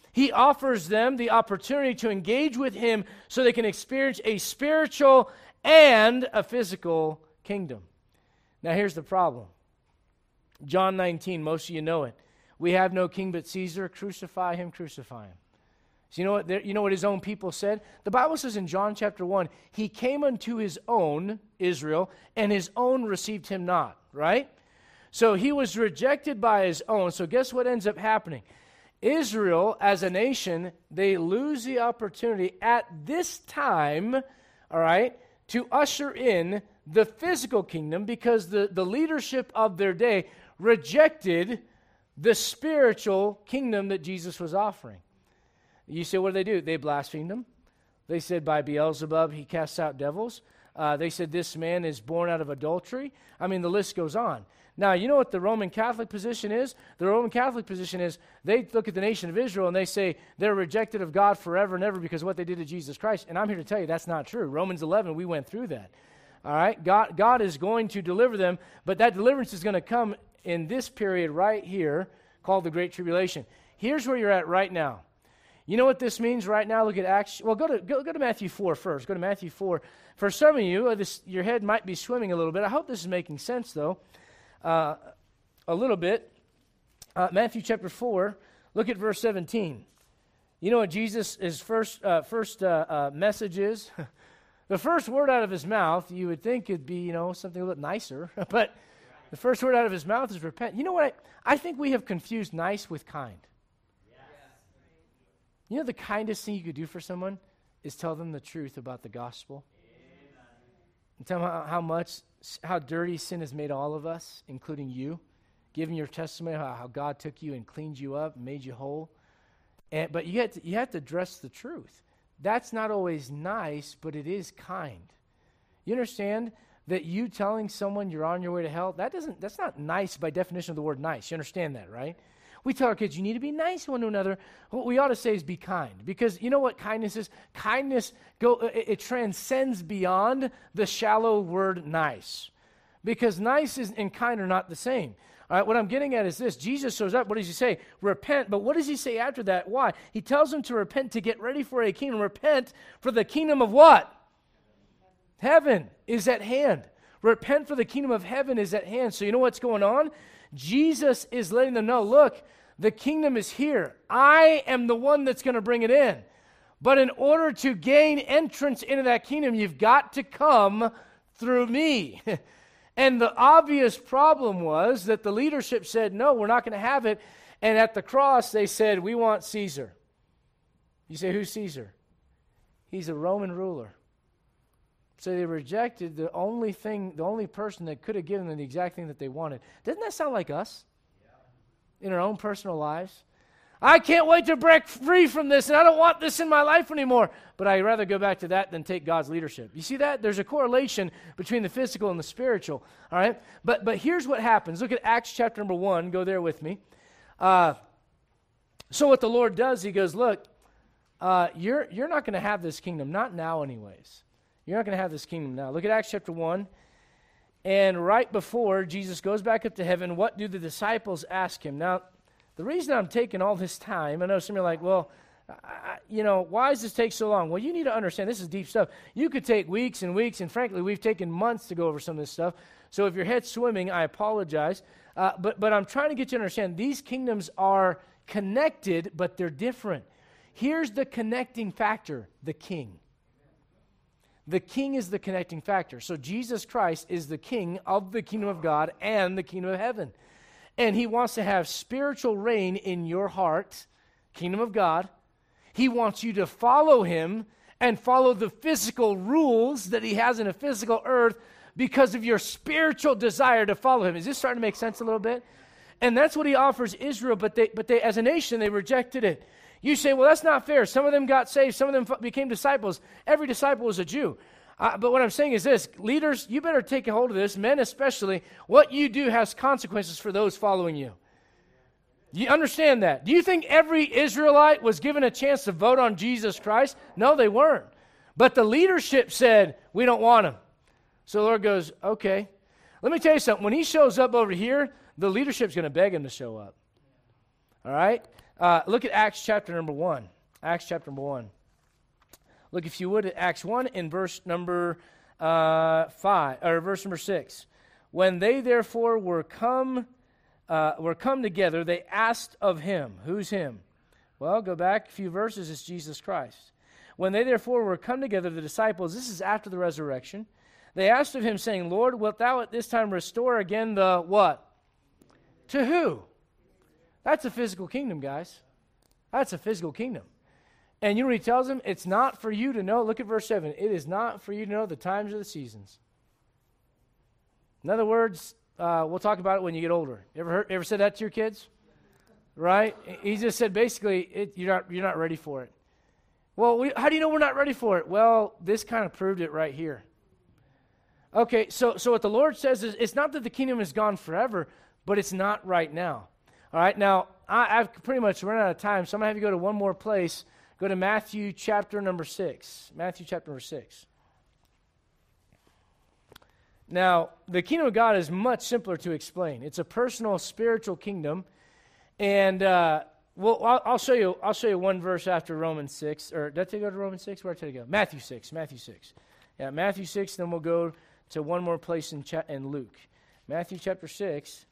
He offers them the opportunity to engage with him so they can experience a spiritual and a physical kingdom. Now here's the problem. John 19, most of you know it. We have no king but Caesar. Crucify him, crucify him. So you know what his own people said? The Bible says in John chapter 1, he came unto his own, Israel, and his own received him not, right? So he was rejected by his own. So guess what ends up happening? Israel, as a nation, they lose the opportunity at this time, all right, to usher in the physical kingdom because the leadership of their day rejected the spiritual kingdom that Jesus was offering. You say, what do? They blasphemed him. They said, by Beelzebub, he casts out devils. They said, this man is born out of adultery. I mean, the list goes on. Now, you know what the Roman Catholic position is? The Roman Catholic position is they look at the nation of Israel and they say they're rejected of God forever and ever because of what they did to Jesus Christ. And I'm here to tell you that's not true. Romans 11, we went through that. All right? God is going to deliver them, but that deliverance is going to come in this period right here called the Great Tribulation. Here's where you're at right now. You know what this means right now? Look at Acts. Well, go to Matthew 4 first. Go to Matthew 4. For some of you, your head might be swimming a little bit. I hope this is making sense, though, a little bit. Matthew chapter 4, look at verse 17. You know what Jesus' first message is? The first word out of his mouth, you would think it'd be, something a little nicer, but the first word out of his mouth is repent. You know what? I think we have confused nice with kind. You know the kindest thing you could do for someone is tell them the truth about the gospel. Amen. And tell them how dirty sin has made all of us, including you. Giving your testimony how God took you and cleaned you up and made you whole. But you have to address the truth. That's not always nice, but it is kind. You understand that you telling someone you're on your way to hell, that's not nice by definition of the word nice. You understand that, right? We tell our kids, you need to be nice to one another. What we ought to say is be kind. Because you know what kindness is? Kindness, it transcends beyond the shallow word nice. Because nice and kind are not the same. All right, what I'm getting at is this. Jesus shows up. What does he say? Repent. But what does he say after that? Why? He tells them to repent to get ready for a kingdom. Repent for the kingdom of what? Heaven is at hand. Repent for the kingdom of heaven is at hand. So you know what's going on? Jesus is letting them know, look, the kingdom is here. I am the one that's going to bring it in. But in order to gain entrance into that kingdom, you've got to come through me. And the obvious problem was that the leadership said, no, we're not going to have it. And at the cross, they said, we want Caesar. You say, who's Caesar? He's a Roman ruler. So they rejected the only person that could have given them the exact thing that they wanted. Doesn't that sound like us? Yeah. In our own personal lives? I can't wait to break free from this, and I don't want this in my life anymore. But I'd rather go back to that than take God's leadership. You see that? There's a correlation between the physical and the spiritual. All right? But here's what happens. Look at Acts chapter number 1. Go there with me. So what the Lord does, he goes, look, you're not going to have this kingdom. Not now anyways. You're not going to have this kingdom now. Look at Acts chapter 1. And right before Jesus goes back up to heaven, what do the disciples ask him? Now, the reason I'm taking all this time, I know some of you are like, well, why does this take so long? Well, you need to understand, this is deep stuff. You could take weeks and weeks, and frankly, we've taken months to go over some of this stuff. So if your head's swimming, I apologize. But I'm trying to get you to understand, these kingdoms are connected, but they're different. Here's the connecting factor, the king. The king is the connecting factor. So Jesus Christ is the king of the kingdom of God and the kingdom of heaven. And he wants to have spiritual reign in your heart, kingdom of God. He wants you to follow him and follow the physical rules that he has in a physical earth because of your spiritual desire to follow him. Is this starting to make sense a little bit? And that's what he offers Israel, but they as a nation, they rejected it. You say, well, that's not fair. Some of them got saved. Some of them became disciples. Every disciple was a Jew. But what I'm saying is this. Leaders, you better take a hold of this. Men especially. What you do has consequences for those following you. Do you understand that? Do you think every Israelite was given a chance to vote on Jesus Christ? No, they weren't. But the leadership said, we don't want him. So the Lord goes, okay. Let me tell you something. When he shows up over here, the leadership's going to beg him to show up. All right? Look at Acts chapter number 1. Acts chapter number 1. Look, if you would, at Acts 1 in verse number 5, or verse number 6. When they therefore were come together, they asked of him. Who's him? Well, go back a few verses, it's Jesus Christ. When they therefore were come together, the disciples, this is after the resurrection, they asked of him, saying, Lord, wilt thou at this time restore again the what? To who? That's a physical kingdom, guys. That's a physical kingdom. And you know what he tells them? It's not for you to know. Look at verse 7. It is not for you to know the times or the seasons. In other words, we'll talk about it when you get older. Ever said that to your kids? Right? He just said basically, you're not ready for it. Well, how do you know we're not ready for it? Well, this kind of proved it right here. Okay, so what the Lord says is, it's not that the kingdom is gone forever, but it's not right now. All right, now, I've pretty much run out of time, so I'm going to have you go to one more place. Go to Matthew chapter number 6. Matthew chapter number 6. Now, the kingdom of God is much simpler to explain. It's a personal, spiritual kingdom, and I'll show you one verse after Romans 6. Or did I go to Romans 6? Where did I go? Matthew 6. Yeah, Matthew 6. Then we'll go to one more place in Luke. Matthew chapter 6,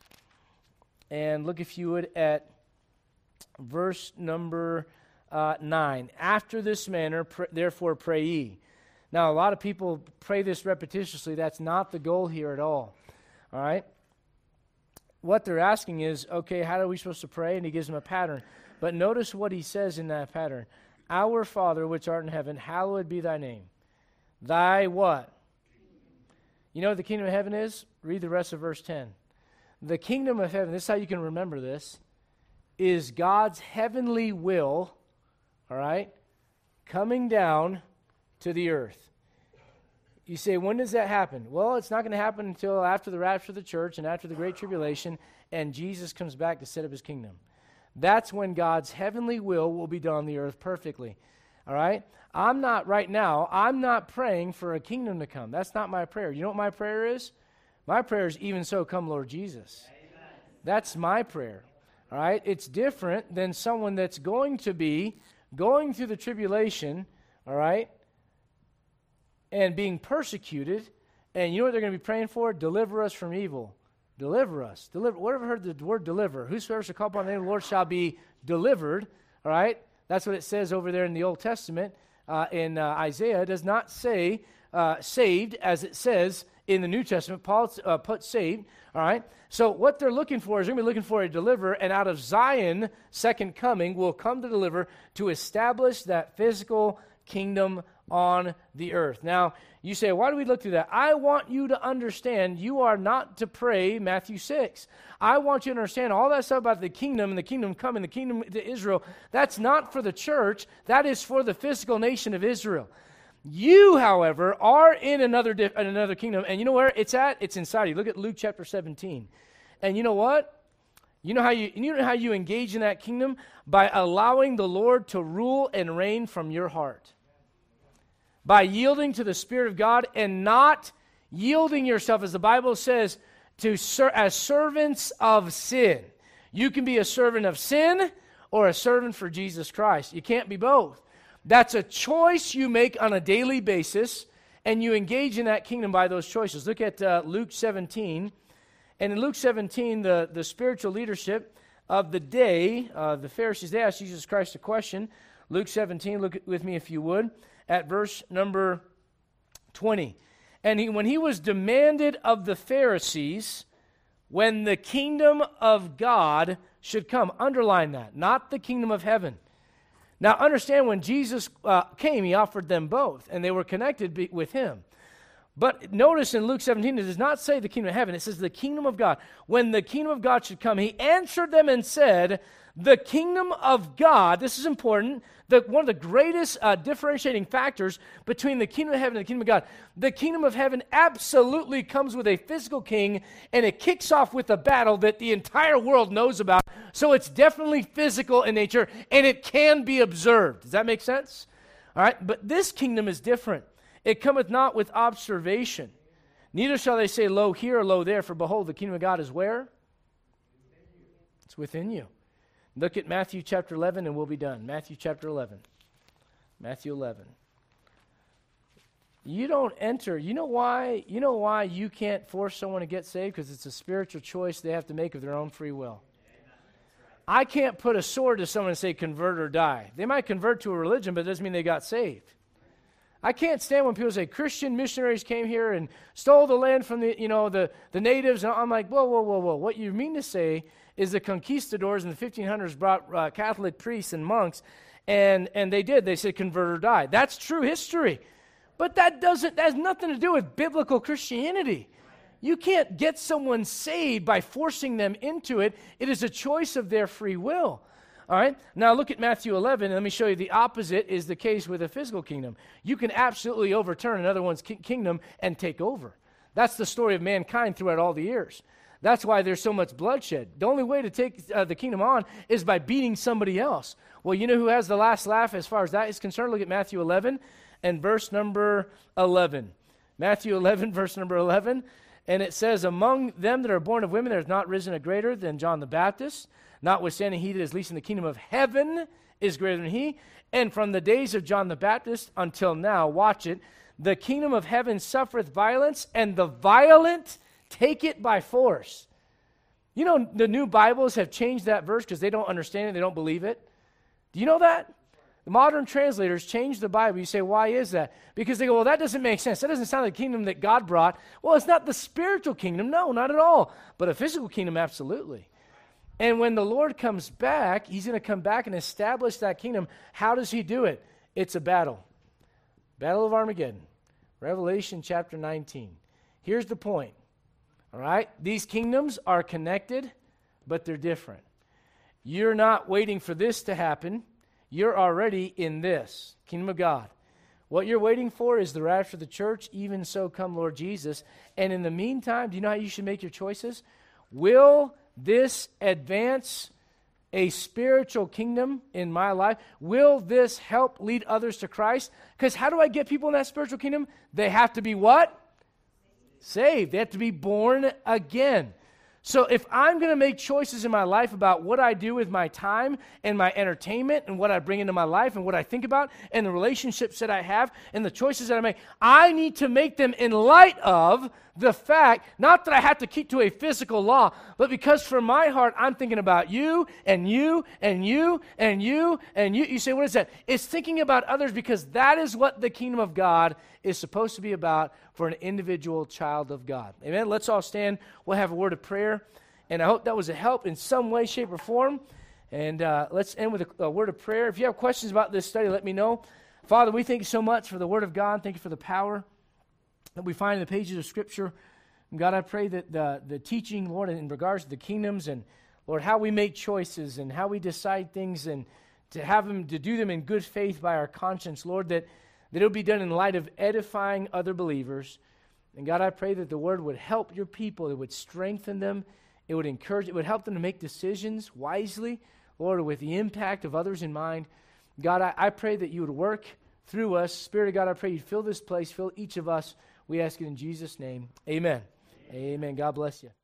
and look if you would at verse number 9. After this manner, therefore pray ye. Now, a lot of people pray this repetitiously. That's not the goal here at all. All right? What they're asking is, okay, how are we supposed to pray? And he gives them a pattern. But notice what he says in that pattern. Our Father, which art in heaven, hallowed be thy name. Thy what? You know what the kingdom of heaven is? Read the rest of verse 10. The kingdom of heaven, this is how you can remember this, is God's heavenly will, all right, coming down to the earth. You say, when does that happen? Well, it's not going to happen until after the rapture of the church and after the Great Tribulation and Jesus comes back to set up his kingdom. That's when God's heavenly will be done on the earth perfectly. All right? I'm not praying for a kingdom to come. That's not my prayer. You know what my prayer is? My prayer is, even so, come Lord Jesus. Amen. That's my prayer. All right? It's different than someone that's going to be going through the tribulation, all right, and being persecuted, and you know what they're going to be praying for? Deliver us from evil. Deliver us. Whatever heard the word deliver? Whosoever shall call upon the name of the Lord shall be delivered. All right? That's what it says over there in the Old Testament. In Isaiah, it does not say saved as it says in the New Testament. Paul put saved. All right? So what they're looking for is they're going to be looking for a deliverer, and out of Zion, second coming, will come to deliver to establish that physical kingdom on the earth. Now, you say, why do we look through that? I want you to understand you are not to pray Matthew 6. I want you to understand all that stuff about the kingdom and the kingdom coming, the kingdom to Israel. That's not for the church. That is for the physical nation of Israel. You, however, are in another kingdom, and you know where it's at? It's inside you. Look at Luke chapter 17. And you know what? You know how you engage in that kingdom? By allowing the Lord to rule and reign from your heart. By yielding to the Spirit of God and not yielding yourself, as the Bible says, as servants of sin. You can be a servant of sin or a servant for Jesus Christ. You can't be both. That's a choice you make on a daily basis, and you engage in that kingdom by those choices. Look at Luke 17. And in Luke 17, the spiritual leadership of the day, the Pharisees, they asked Jesus Christ a question. Luke 17, look with me if you would, at verse number 20. And when he was demanded of the Pharisees when the kingdom of God should come, underline that, not the kingdom of heaven. Now understand, when Jesus came, he offered them both, and they were connected with him. But notice in Luke 17, it does not say the kingdom of heaven, it says the kingdom of God. When the kingdom of God should come, he answered them and said, the kingdom of God, this is important, one of the greatest differentiating factors between the kingdom of heaven and the kingdom of God. The kingdom of heaven absolutely comes with a physical king, and it kicks off with a battle that the entire world knows about. So it's definitely physical in nature, and it can be observed. Does that make sense? All right, but this kingdom is different. It cometh not with observation. Neither shall they say, lo here or lo there, for behold, the kingdom of God is where? It's within you. Look at Matthew chapter 11 and we'll be done. Matthew chapter 11. Matthew 11. You don't enter. You know why you can't force someone to get saved? Because it's a spiritual choice they have to make of their own free will. I can't put a sword to someone and say convert or die. They might convert to a religion, but it doesn't mean they got saved. I can't stand when people say Christian missionaries came here and stole the land from the natives. And I'm like, whoa. What you mean to say is the conquistadors in the 1500s brought Catholic priests and monks, and they did. They said convert or die. That's true history. But that has nothing to do with biblical Christianity. You can't get someone saved by forcing them into it. It is a choice of their free will. All right? Now look at Matthew 11, and let me show you the opposite is the case with a physical kingdom. You can absolutely overturn another one's kingdom and take over. That's the story of mankind throughout all the years. That's why there's so much bloodshed. The only way to take the kingdom on is by beating somebody else. Well, you know who has the last laugh as far as that is concerned? Look at Matthew 11 and verse number 11. Matthew 11, verse number 11. And it says, among them that are born of women, there is not risen a greater than John the Baptist. Notwithstanding, he that is least in the kingdom of heaven is greater than he. And from the days of John the Baptist until now, watch it, the kingdom of heaven suffereth violence, and the violent take it by force. You know, the new Bibles have changed that verse because they don't understand it, they don't believe it. Do you know that? The modern translators change the Bible. You say, why is that? Because they go, well, that doesn't make sense. That doesn't sound like the kingdom that God brought. Well, it's not the spiritual kingdom. No, not at all. But a physical kingdom, absolutely. And when the Lord comes back, he's going to come back and establish that kingdom. How does he do it? It's a battle. Battle of Armageddon. Revelation chapter 19. Here's the point. All right? These kingdoms are connected, but they're different. You're not waiting for this to happen. You're already in this kingdom of God. What you're waiting for is the rapture of the church. Even so, come Lord Jesus. And in the meantime, do you know how you should make your choices? Will this advance a spiritual kingdom in my life? Will this help lead others to Christ? Because how do I get people in that spiritual kingdom? They have to be what? Saved. They have to be born again. So if I'm going to make choices in my life about what I do with my time and my entertainment and what I bring into my life and what I think about and the relationships that I have and the choices that I make, I need to make them in light of the fact, not that I have to keep to a physical law, but because from my heart I'm thinking about you and you and you and you and you. You say, what is that? It's thinking about others because that is what the kingdom of God is supposed to be about for an individual child of God. Amen? Let's all stand. We'll have a word of prayer. And I hope that was a help in some way, shape, or form. And let's end with a word of prayer. If you have questions about this study, let me know. Father, we thank you so much for the word of God. Thank you for the power that we find in the pages of Scripture. And God, I pray that the teaching, Lord, in regards to the kingdoms and, Lord, how we make choices and how we decide things and to do them in good faith by our conscience, Lord, that it'll be done in light of edifying other believers. And God, I pray that the word would help your people. It would strengthen them. It would encourage, it would help them to make decisions wisely, Lord, with the impact of others in mind. God, I pray that you would work through us. Spirit of God, I pray you'd fill this place, fill each of us. We ask it in Jesus' name. Amen. Amen. God bless you.